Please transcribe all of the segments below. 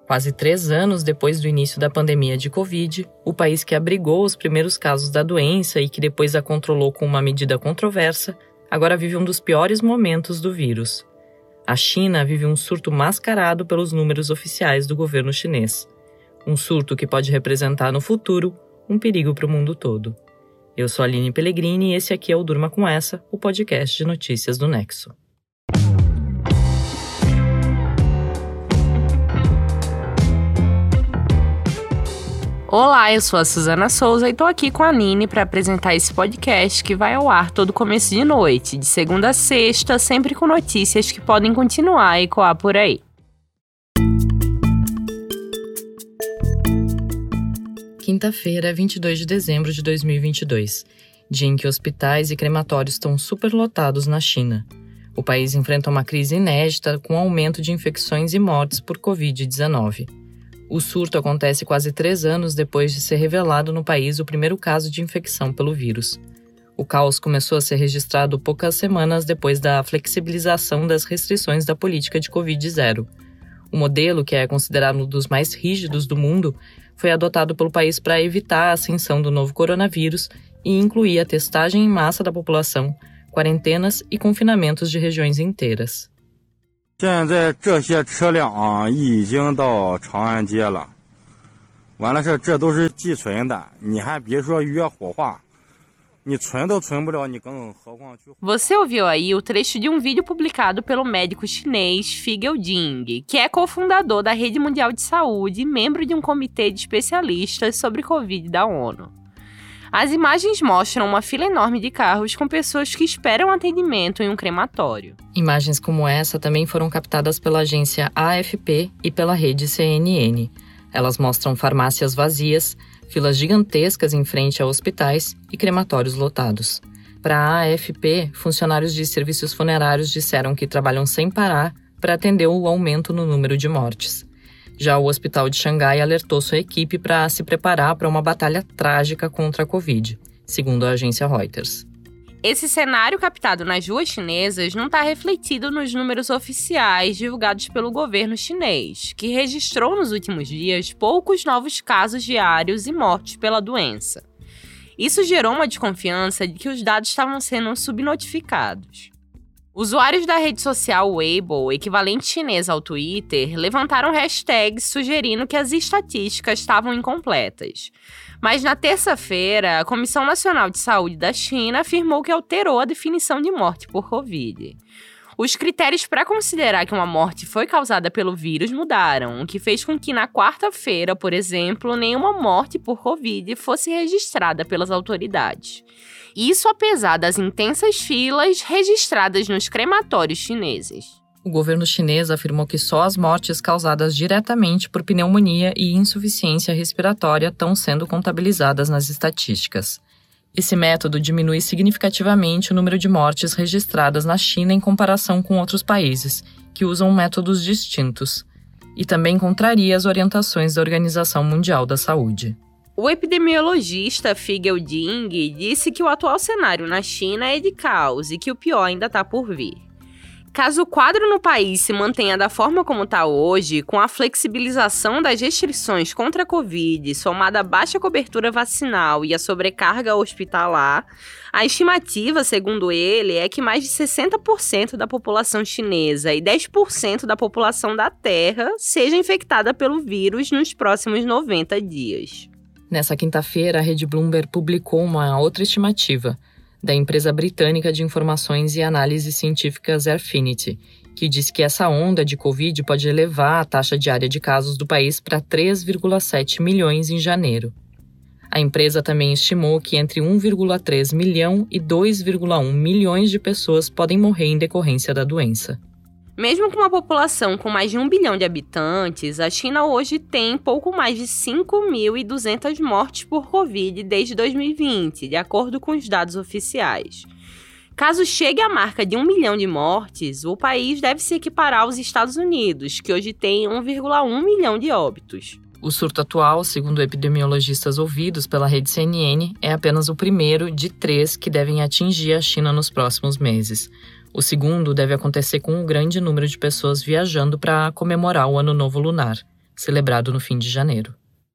Quase 3 anos depois do início da pandemia de Covid, o país que abrigou os primeiros casos da doença e que depois a controlou com uma medida controversa, agora vive um dos piores momentos do vírus. A China vive um surto mascarado pelos números oficiais do governo chinês. Um surto que pode representar no futuro um perigo para o mundo todo. Eu sou a Aline Pellegrini e esse aqui é o Durma Com Essa, o podcast de notícias do Nexo. Olá, eu sou a Suzana Souza e tô aqui com a Nini para apresentar esse podcast que vai ao ar todo começo de noite, de segunda a sexta, sempre com notícias que podem continuar a ecoar por aí. Quinta-feira, 22 de dezembro de 2022, dia em que hospitais e crematórios estão superlotados na China. O país enfrenta uma crise inédita com aumento de infecções e mortes por Covid-19. O surto acontece quase 3 anos depois de ser revelado no país o primeiro caso de infecção pelo vírus. O caos começou a ser registrado poucas semanas depois da flexibilização das restrições da política de Covid-0. O modelo, que é considerado um dos mais rígidos do mundo, foi adotado pelo país para evitar a ascensão do novo coronavírus e incluir a testagem em massa da população, quarentenas e confinamentos de regiões inteiras. 现在这些车辆已经到长安街了。完了这都是寄存的，你还别说约火化，你存都存不了，你更何况去。 Você ouviu aí o trecho de um vídeo publicado pelo médico chinês Figel Ding, que é cofundador da Rede Mundial de Saúde e membro de um comitê de especialistas sobre Covid da ONU. As imagens mostram uma fila enorme de carros com pessoas que esperam atendimento em um crematório. Imagens como essa também foram captadas pela agência AFP e pela rede CNN. Elas mostram farmácias vazias, filas gigantescas em frente a hospitais e crematórios lotados. Para a AFP, funcionários de serviços funerários disseram que trabalham sem parar para atender o aumento no número de mortes. Já o Hospital de Xangai alertou sua equipe para se preparar para uma batalha trágica contra a Covid, segundo a agência Reuters. Esse cenário captado nas ruas chinesas não está refletido nos números oficiais divulgados pelo governo chinês, que registrou nos últimos dias poucos novos casos diários e mortes pela doença. Isso gerou uma desconfiança de que os dados estavam sendo subnotificados. Usuários da rede social Weibo, equivalente chinês ao Twitter, levantaram hashtags sugerindo que as estatísticas estavam incompletas. Mas na terça-feira, a Comissão Nacional de Saúde da China afirmou que alterou a definição de morte por Covid. Os critérios para considerar que uma morte foi causada pelo vírus mudaram, o que fez com que na quarta-feira, por exemplo, nenhuma morte por Covid fosse registrada pelas autoridades. Isso apesar das intensas filas registradas nos crematórios chineses. O governo chinês afirmou que só as mortes causadas diretamente por pneumonia e insuficiência respiratória estão sendo contabilizadas nas estatísticas. Esse método diminui significativamente o número de mortes registradas na China em comparação com outros países, que usam métodos distintos, e também contraria as orientações da Organização Mundial da Saúde. O epidemiologista Figel Ding disse que o atual cenário na China é de caos e que o pior ainda está por vir. Caso o quadro no país se mantenha da forma como está hoje, com a flexibilização das restrições contra a Covid, somada à baixa cobertura vacinal e a sobrecarga hospitalar, a estimativa, segundo ele, é que mais de 60% da população chinesa e 10% da população da Terra seja infectada pelo vírus nos próximos 90 dias. Nessa quinta-feira, a rede Bloomberg publicou uma outra estimativa da empresa britânica de informações e análises científicas Airfinity, que diz que essa onda de Covid pode elevar a taxa diária de casos do país para 3,7 milhões em janeiro. A empresa também estimou que entre 1,3 milhão e 2,1 milhões de pessoas podem morrer em decorrência da doença. Mesmo com uma população com mais de 1 bilhão de habitantes, a China hoje tem pouco mais de 5.200 mortes por Covid desde 2020, de acordo com os dados oficiais. Caso chegue à marca de 1 milhão de mortes, o país deve se equiparar aos Estados Unidos, que hoje tem 1,1 milhão de óbitos. O surto atual, segundo epidemiologistas ouvidos pela rede CNN, é apenas o primeiro de 3 que devem atingir a China nos próximos meses. O segundo deve acontecer com um grande número de pessoas viajando para comemorar o Ano Novo Lunar. celebrado no fim de janeiro.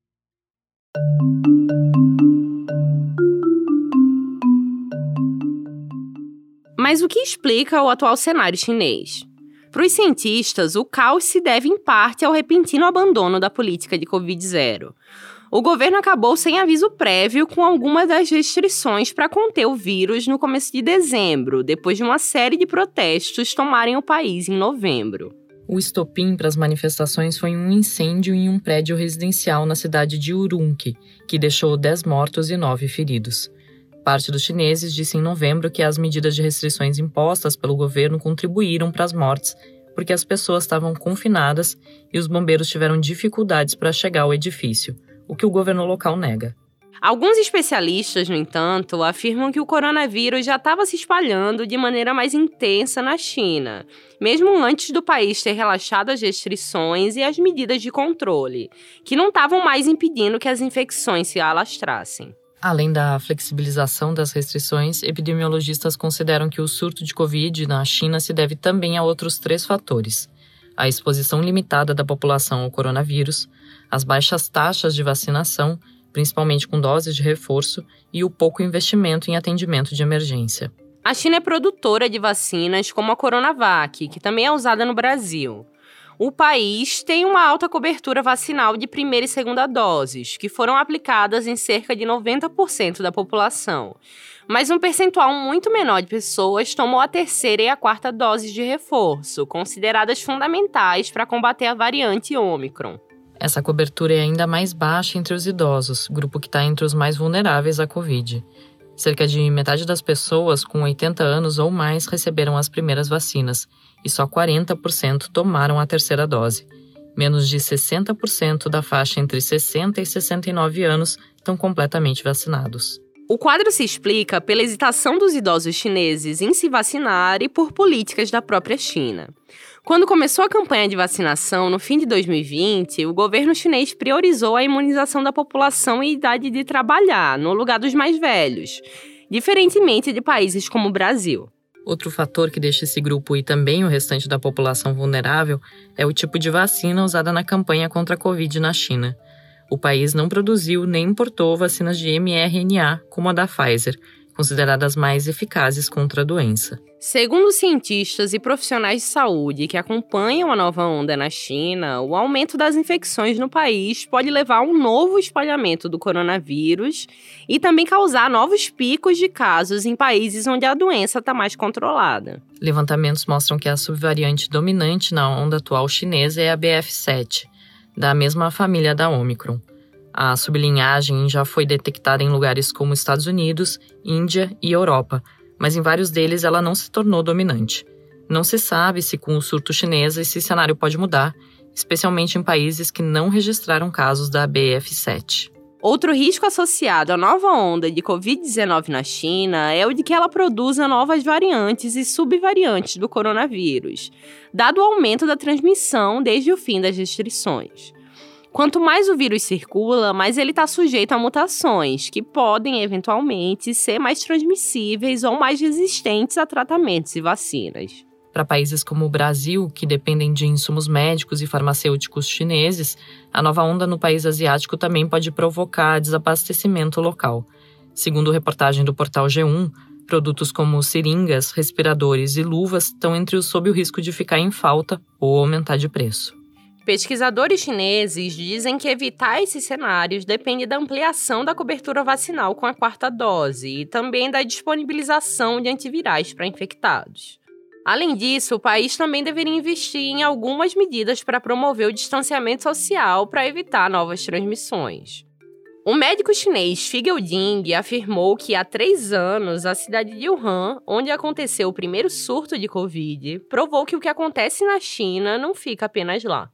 Mas o que explica o atual cenário chinês? Para os cientistas, o caos se deve em parte ao repentino abandono da política de Covid-0. O governo acabou sem aviso prévio com algumas das restrições para conter o vírus no começo de dezembro, depois de uma série de protestos tomarem o país em novembro. O estopim para as manifestações foi um incêndio em um prédio residencial na cidade de Urumqi, que deixou 10 mortos e 9 feridos. Parte dos chineses disse em novembro que as medidas de restrições impostas pelo governo contribuíram para as mortes, porque as pessoas estavam confinadas e os bombeiros tiveram dificuldades para chegar ao edifício, o que o governo local nega. Alguns especialistas, no entanto, afirmam que o coronavírus já estava se espalhando de maneira mais intensa na China, mesmo antes do país ter relaxado as restrições e as medidas de controle, que não estavam mais impedindo que as infecções se alastrassem. Além da flexibilização das restrições, epidemiologistas consideram que o surto de Covid na China se deve também a outros 3 fatores: a exposição limitada da população ao coronavírus, as baixas taxas de vacinação, principalmente com doses de reforço, e o pouco investimento em atendimento de emergência. A China é produtora de vacinas como a Coronavac, que também é usada no Brasil. O país tem uma alta cobertura vacinal de primeira e segunda doses, que foram aplicadas em cerca de 90% da população. Mas um percentual muito menor de pessoas tomou a terceira e a quarta doses de reforço, consideradas fundamentais para combater a variante Ômicron. Essa cobertura é ainda mais baixa entre os idosos, grupo que está entre os mais vulneráveis à Covid. Cerca de metade das pessoas com 80 anos ou mais receberam as primeiras vacinas, e só 40% tomaram a terceira dose. Menos de 60% da faixa entre 60 e 69 anos estão completamente vacinados. O quadro se explica pela hesitação dos idosos chineses em se vacinar e por políticas da própria China. Quando começou a campanha de vacinação no fim de 2020, o governo chinês priorizou a imunização da população em idade de trabalhar, no lugar dos mais velhos, diferentemente de países como o Brasil. Outro fator que deixa esse grupo e também o restante da população vulnerável é o tipo de vacina usada na campanha contra a Covid na China. O país não produziu nem importou vacinas de mRNA como a da Pfizer, consideradas mais eficazes contra a doença. Segundo cientistas e profissionais de saúde que acompanham a nova onda na China, o aumento das infecções no país pode levar a um novo espalhamento do coronavírus e também causar novos picos de casos em países onde a doença está mais controlada. Levantamentos mostram que a subvariante dominante na onda atual chinesa é a BF7, da mesma família da Ômicron. A sublinhagem já foi detectada em lugares como Estados Unidos, Índia e Europa, mas em vários deles ela não se tornou dominante. Não se sabe se com o surto chinês esse cenário pode mudar, especialmente em países que não registraram casos da BF7. Outro risco associado à nova onda de Covid-19 na China é o de que ela produza novas variantes e subvariantes do coronavírus, dado o aumento da transmissão desde o fim das restrições. Quanto mais o vírus circula, mais ele está sujeito a mutações, que podem, eventualmente, ser mais transmissíveis ou mais resistentes a tratamentos e vacinas. Para países como o Brasil, que dependem de insumos médicos e farmacêuticos chineses, a nova onda no país asiático também pode provocar desabastecimento local. Segundo reportagem do portal G1, produtos como seringas, respiradores e luvas estão entre os sob o risco de ficar em falta ou aumentar de preço. Pesquisadores chineses dizem que evitar esses cenários depende da ampliação da cobertura vacinal com a quarta dose e também da disponibilização de antivirais para infectados. Além disso, o país também deveria investir em algumas medidas para promover o distanciamento social para evitar novas transmissões. O médico chinês Figel Ding afirmou que há 3 anos a cidade de Wuhan, onde aconteceu o primeiro surto de Covid, provou que o que acontece na China não fica apenas lá.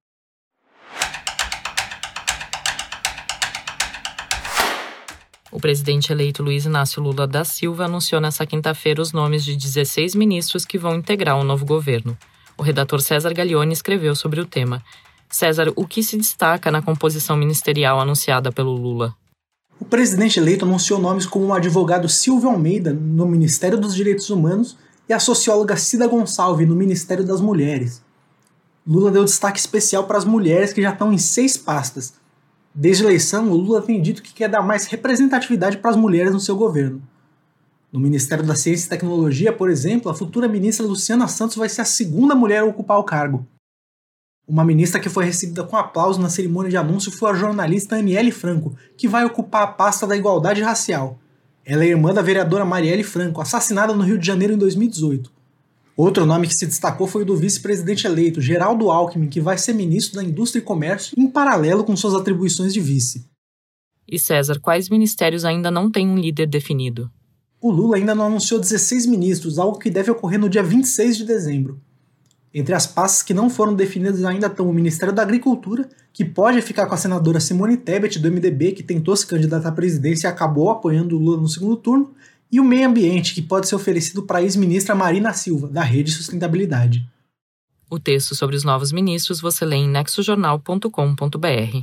O presidente eleito Luiz Inácio Lula da Silva anunciou nesta quinta-feira os nomes de 16 ministros que vão integrar o novo governo. O redator César Gaglione escreveu sobre o tema. César, o que se destaca na composição ministerial anunciada pelo Lula? O presidente eleito anunciou nomes como o advogado Silvio Almeida, no Ministério dos Direitos Humanos, e a socióloga Cida Gonçalves, no Ministério das Mulheres. Lula deu destaque especial para as mulheres que já estão em 6 pastas. Desde a eleição, o Lula tem dito que quer dar mais representatividade para as mulheres no seu governo. No Ministério da Ciência e Tecnologia, por exemplo, a futura ministra Luciana Santos vai ser a segunda mulher a ocupar o cargo. Uma ministra que foi recebida com aplauso na cerimônia de anúncio foi a jornalista Aniele Franco, que vai ocupar a pasta da igualdade racial. Ela é irmã da vereadora Marielle Franco, assassinada no Rio de Janeiro em 2018. Outro nome que se destacou foi o do vice-presidente eleito, Geraldo Alckmin, que vai ser ministro da Indústria e Comércio em paralelo com suas atribuições de vice. E César, quais ministérios ainda não têm um líder definido? O Lula ainda não anunciou 16 ministros, algo que deve ocorrer no dia 26 de dezembro. Entre as pastas que não foram definidas ainda estão o Ministério da Agricultura, que pode ficar com a senadora Simone Tebet, do MDB, que tentou se candidatar à presidência e acabou apoiando o Lula no segundo turno, e o Meio Ambiente, que pode ser oferecido para a ex-ministra Marina Silva, da Rede Sustentabilidade. O texto sobre os novos ministros você lê em nexojornal.com.br.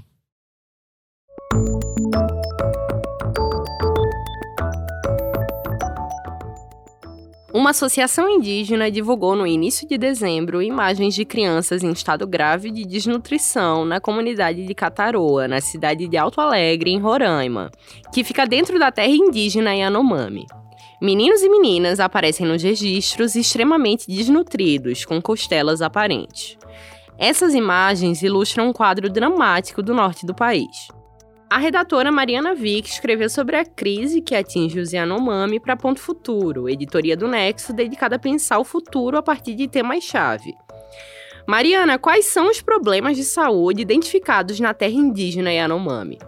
Uma associação indígena divulgou no início de dezembro imagens de crianças em estado grave de desnutrição na comunidade de Cataroa, na cidade de Alto Alegre, em Roraima, que fica dentro da terra indígena Yanomami. Meninos e meninas aparecem nos registros extremamente desnutridos, com costelas aparentes. Essas imagens ilustram um quadro dramático do norte do país. A redatora Mariana Vick escreveu sobre a crise que atinge os Yanomami para Ponto Futuro, editoria do Nexo dedicada a pensar o futuro a partir de temas-chave. Mariana, quais são os problemas de saúde identificados na terra indígena Yanomami?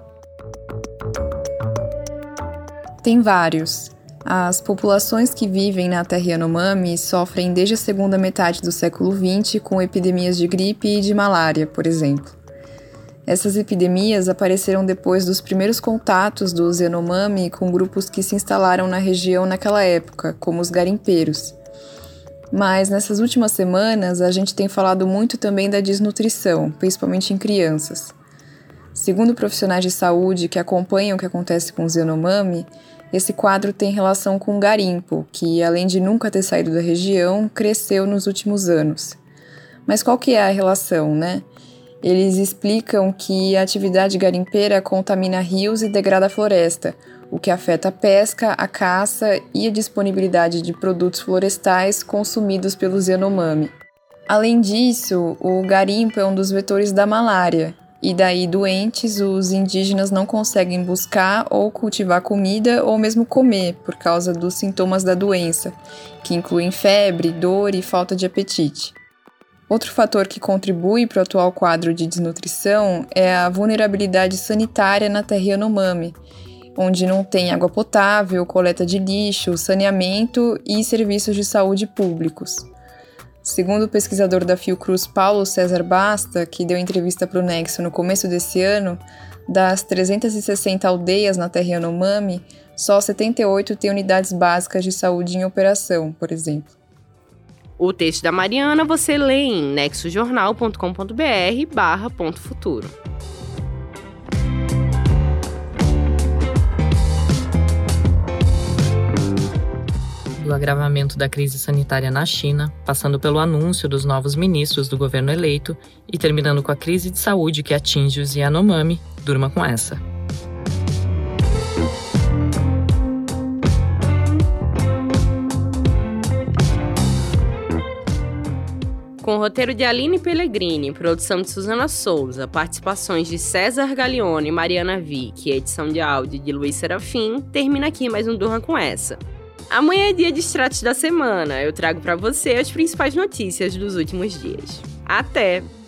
Tem vários. As populações que vivem na terra Yanomami sofrem desde a segunda metade do século XX com epidemias de gripe e de malária, por exemplo. Essas epidemias apareceram depois dos primeiros contatos dos Yanomami com grupos que se instalaram na região naquela época, como os garimpeiros. Mas nessas últimas semanas a gente tem falado muito também da desnutrição, principalmente em crianças. Segundo profissionais de saúde que acompanham o que acontece com os Yanomami, esse quadro tem relação com o garimpo, que além de nunca ter saído da região, cresceu nos últimos anos. Mas qual que é a relação, né? Eles explicam que a atividade garimpeira contamina rios e degrada a floresta, o que afeta a pesca, a caça e a disponibilidade de produtos florestais consumidos pelos Yanomami. Além disso, o garimpo é um dos vetores da malária, e daí doentes os indígenas não conseguem buscar ou cultivar comida ou mesmo comer por causa dos sintomas da doença, que incluem febre, dor e falta de apetite. Outro fator que contribui para o atual quadro de desnutrição é a vulnerabilidade sanitária na terra Yanomami, onde não tem água potável, coleta de lixo, saneamento e serviços de saúde públicos. Segundo o pesquisador da Fiocruz Paulo César Basta, que deu entrevista para o Nexo no começo desse ano, das 360 aldeias na terra Yanomami, só 78 têm unidades básicas de saúde em operação, por exemplo. O texto da Mariana você lê em nexojornal.com.br/Ponto Futuro. Do agravamento da crise sanitária na China, passando pelo anúncio dos novos ministros do governo eleito e terminando com a crise de saúde que atinge os Yanomami, durma com essa. Com o roteiro de Aline Pellegrini, produção de Suzana Souza, participações de César Galeone e Mariana Vick e edição de áudio de Luiz Serafim, termina aqui mais um Durma com essa. Amanhã é dia de extratos da semana. Eu trago para você as principais notícias dos últimos dias. Até!